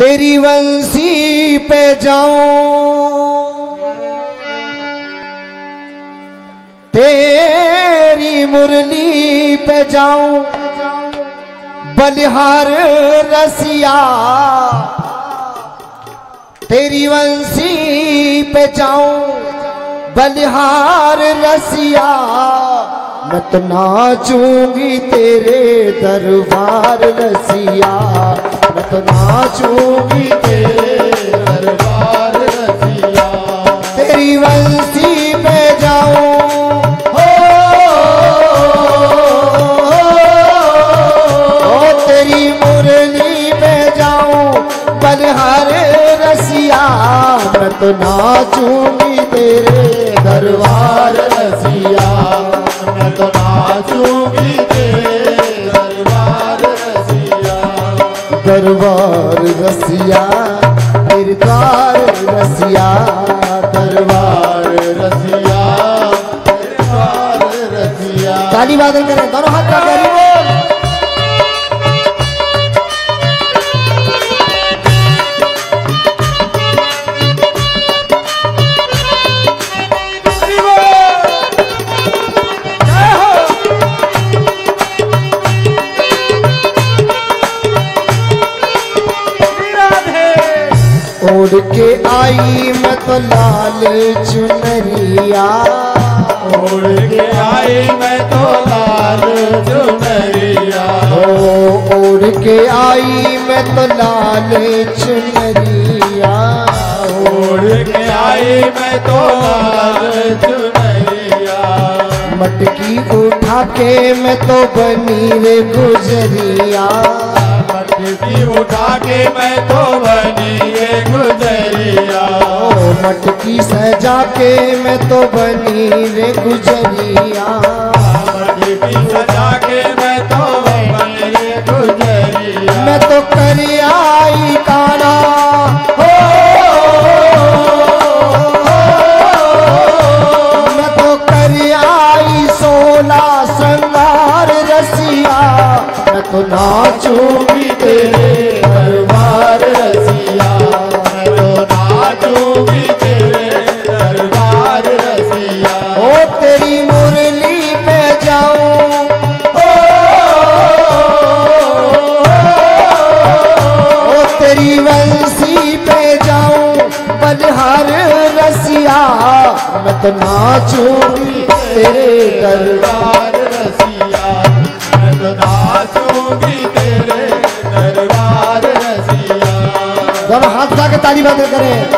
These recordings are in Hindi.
तेरी वंशी पे जाऊं, तेरी मुरली पे जाऊं, बलिहार रसिया। तेरी वंशी पे जाऊं, बलिहार रसिया। मैं तो नाचूंगी तेरे दरबार रसिया। मैं तो नाचूंगी तेरे दरबार रसिया। तेरी वंशी पे जाऊं, हो तेरी मुरली पे जाऊं, बलिहार रसिया। मैं तो नाचूंगी तेरे दरबार रसिया। मैं तो नाचूंगी तेरे दरबार रसिया। दरबार रसिया, तेरे द्वार रसिया। दरबार रसिया, तेरे द्वार रसिया। ताली वादन करें, दोनों हाथ का करें। ओढ़ के आई मैं तो लाल चुनरिया। ओढ़ के आई मैं तो लाल चुनरिया। ओढ़ के आई मैं तो लाल चुनरिया। ओढ़ के आई मैं तो लाल चुनरिया। मटकी उठा के मैं तो बनी रे गुजरिया। मटकी उठा के मैं तो बनी रे गुजरिया। मटकी सजा के मैं तो बनी रे गुजरिया। मटकी सजा के मैं तो बनी रे गुजरिया। मैं तो कर आई काना, हो मैं तो कर आई 16 श्रृंगार रसिया। मैं तो नाचूंगी तेरे दरबार रसिया। मैं तो नाचूंगी तेरे दरबार रसिया। ओ तेरी मुरली पे जाऊं, ओ तेरी वंशी पे जाऊं, बलिहार रसिया। मैं तो नाचूंगी तेरे दरबार रसिया। मैं तो नाचूंगी तेरे दरबार रसिया। दोनों हाथ उठा के ताली बंद करें।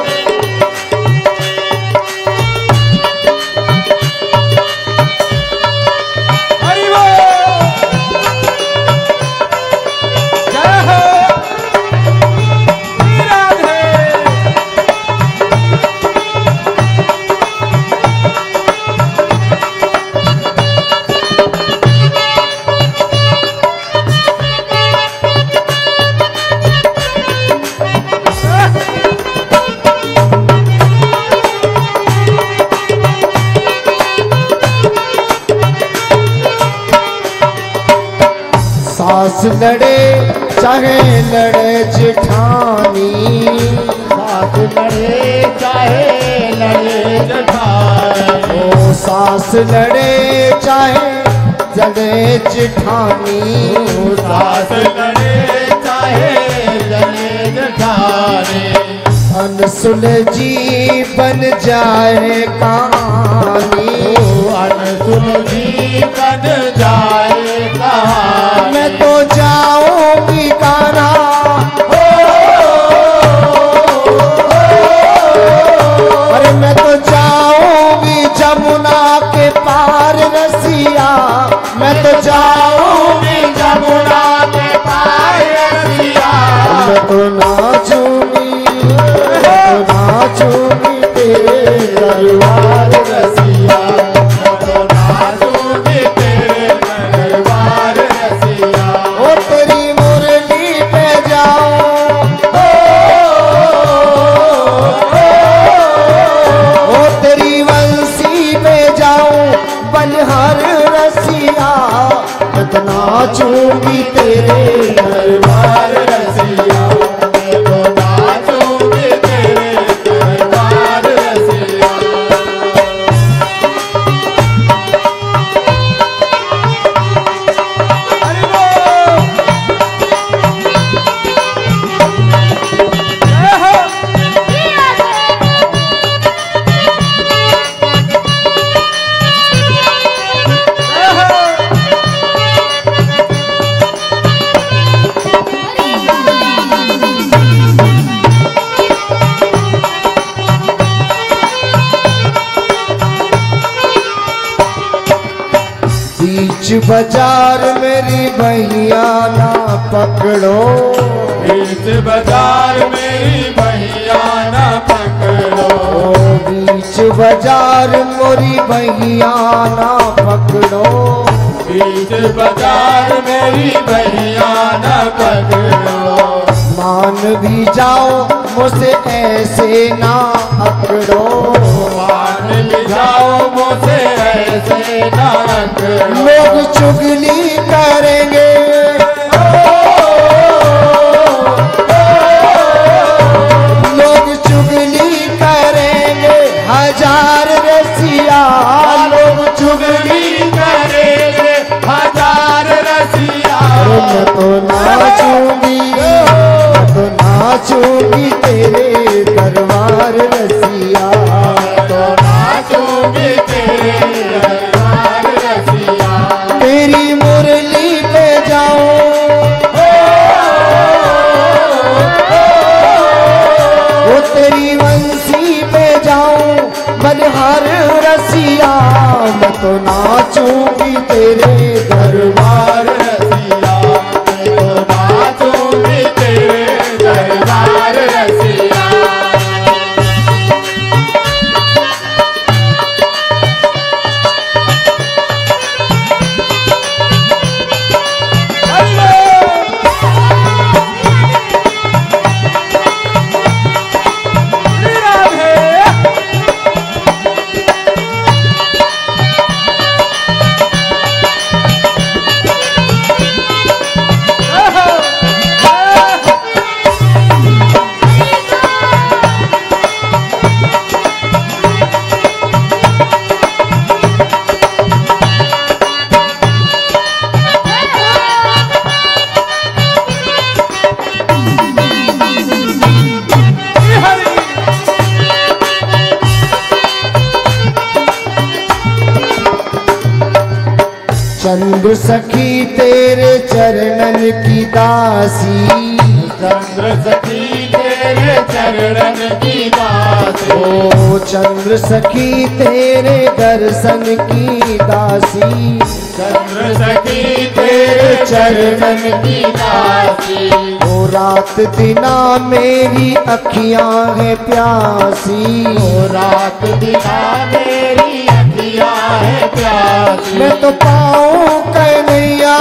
सास लड़े चाहे लड़े जेठानी। सास लड़े चाहे लड़े जेठानी। ओ सास लड़े चाहे लड़े जेठानी। सास लड़े चाहे लड़े जेठानी। अनसुलझी बन जाए कहानी। अनसुलझी बन जाए कहानी। मैं तो जाऊंगी कान्हा, अरे मैं तो जाऊंगी जमुना के पार रसिया। मैं तो जाऊंगी जमुना के पार रसिया। मैं तो नाचूंगी, मैं तो नाचूंगी तेरे दरबार रसिया। मैं तो नाचूंगी तेरे बाजार मेरी बहिया ना पकड़ो, बीच बाजार मेरी भैया न पकड़ो, बीच बाजार मोरी बहिया ना पकड़ो, बीच बाजार मेरी भैया न पकड़ो, मान भी जाओ मुझसे ऐसे ना अकड़ो, मान भी जाओ मुझसे ऐसे न रखड़ो, लोग चुगली करेंगे, लोग चुगली करेंगे, हजार रसिया लोग चुगली करेंगे हजार रसिया, मैं तो नाचूंगी, मैं तो नाचूंगी तेरे दरबार रसिया, तो नाचूंगी तेरे दरबार रसिया, तेरी मुरली पे जाऊं, वो तेरी वंशी पे जाऊं, बलिहार रसिया, मैं तो नाचूंगी तेरे दरबार रसिया, मैं तो नाचूंगी तेरे दरबार रसिया, चंद्र सखी तेरे चरणन की दासी, चंद्र सखी तेरे चरणन की दासी, ओ चंद्र सखी तेरे दर्शन की दासी, चंद्र सखी तेरे चरणन की दासी, ओ रात दिना मेरी अखियां है प्यासी, ओ रात दिना मेरी अखियां है प्यासी, मैं तो पाऊं कन्हैया,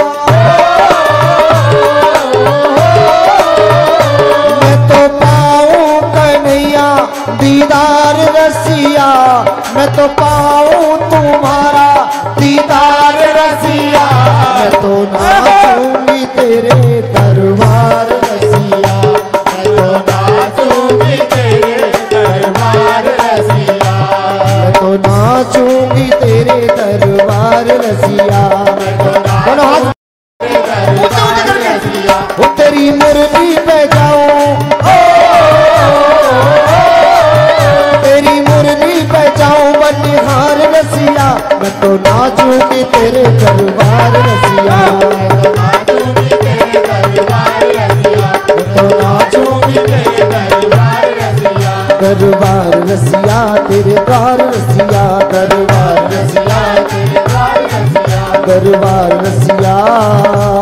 मैं तो पाऊं कन्हैया दीदार रसिया, मैं तो पाऊं तुम्हारा दीदार रसिया, मैं तो नाचूंगी तेरे दरबार रसिया, मैं तो नाचूंगी तेरे दरबार रसिया, मैं तो नाचूंगी तेरे दरबार रसिया, दोनों हाथ वो तेरी मुरली पे जाऊं, तेरी मुरली पे जाऊं बलिहार रसिया, मैं तो नाचूंगी तेरे दरबार रसिया, मैं तो नाचूंगी तेरे दरबार रसिया, मैं तो नाचूंगी तेरे दरबार रसिया, दरबार रसिया तेरे द्वार रसिया, दरबार रसिया तेरे द्वार रसिया, दरबार रसिया।